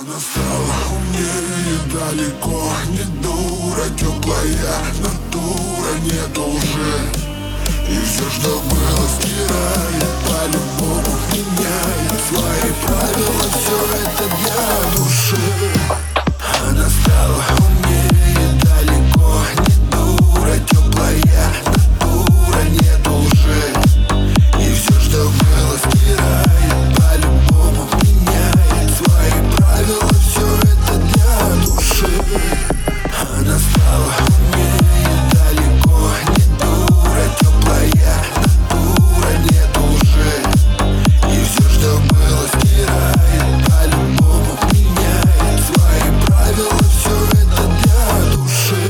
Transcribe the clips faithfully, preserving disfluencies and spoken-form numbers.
Она стала умнее далеко, не дура, теплая натура, нет лжи. И все, что было, стирает, по-любому меняет свои правила, все это для души. Она стала умнее далеко, не дура, теплая натура, нет лжи. И все, что было, стирает, по-любому меняет свои правила, все это для души. Она стала умнее далеко, не дура, теплая натура, нет лжи. И все, что было, стирает, по-любому меняет свои правила, все это для души.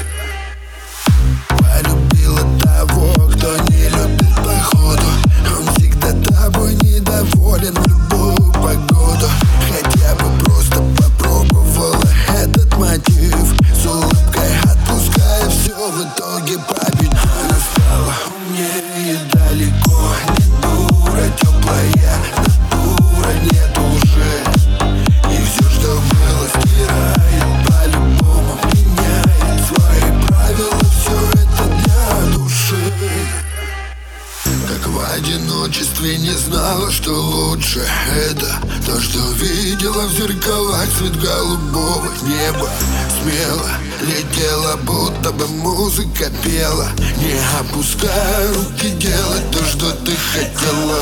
Полюбила того, кто не любит походу. Он всегда тобой недоволен в любую погоду. Хотя бы просто попробовала этот мотив. С улыбкой отпуская все, в итоге победит. Она стала умнее далеко, не дура, теплая натура, нет лжи. И все, что было, стирает, по-любому меняет свои правила, все это для души. Как в одиночестве не знала, что лучше. Это то, что видела в зеркалах, цвет голубого неба. Смело летела, будто бы музыка пела, не опуская руки, делать то, что ты хотела.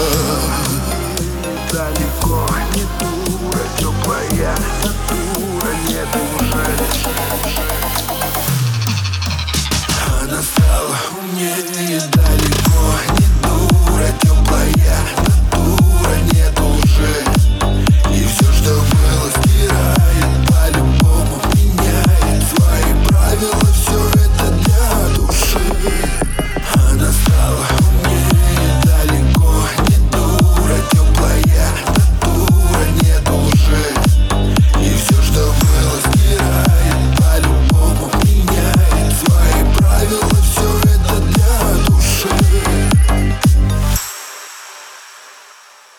Далеко не дура, теплая натура, нет лжи. Она стала умнее